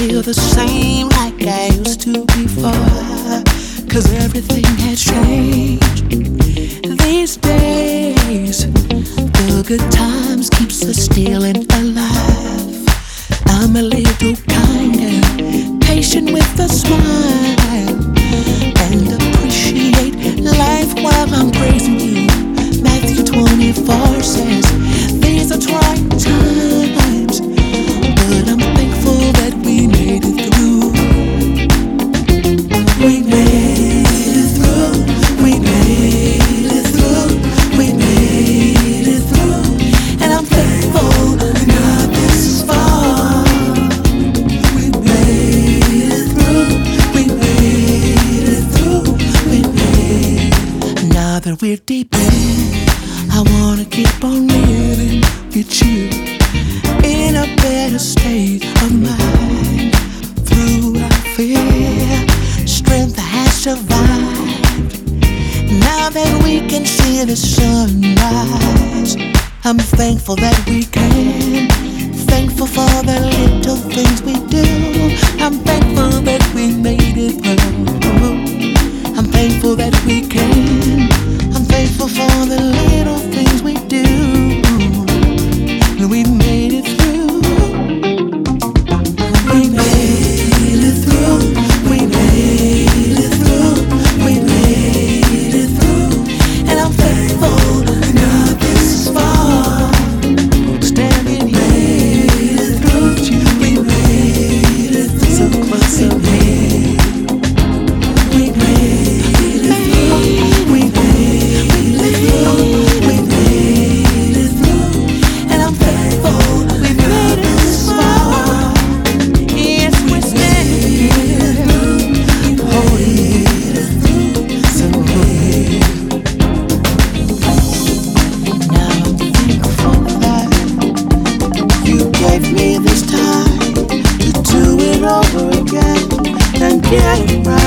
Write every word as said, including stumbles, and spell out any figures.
feel the same like I used to before. Cause everything has changed these days. The good times keeps us still and alive. I'm a little kinder, patient with a smile, and appreciate life while I'm praising you. Matthew twenty-four says these are trying times, but I'm thankful that we made it through. We made it through. We made it through. We made it through. And I'm thankful we got this far. We made it through. We made it through. We made it. Now that we're deep in, I wanna keep on living with you in a better state of mind. Through our fear, strength has survived. Now that we can see the sunrise, I'm thankful that we can. Thankful for the little things we do. I'm thankful that we made it through. I'm thankful that we can. I'm thankful for the little things we do. We made it through. We made it through. We made it through. We made it through. And I'm thankful we got this far. Standing here, made it through. We made it through. So close, so near. We made it through. We made it through. We made it through. And I'm thankful we made it this far. Yes, we're standing here, holding it through. So near. Now I'm thankful that you gave me this time to do it over again and get it right.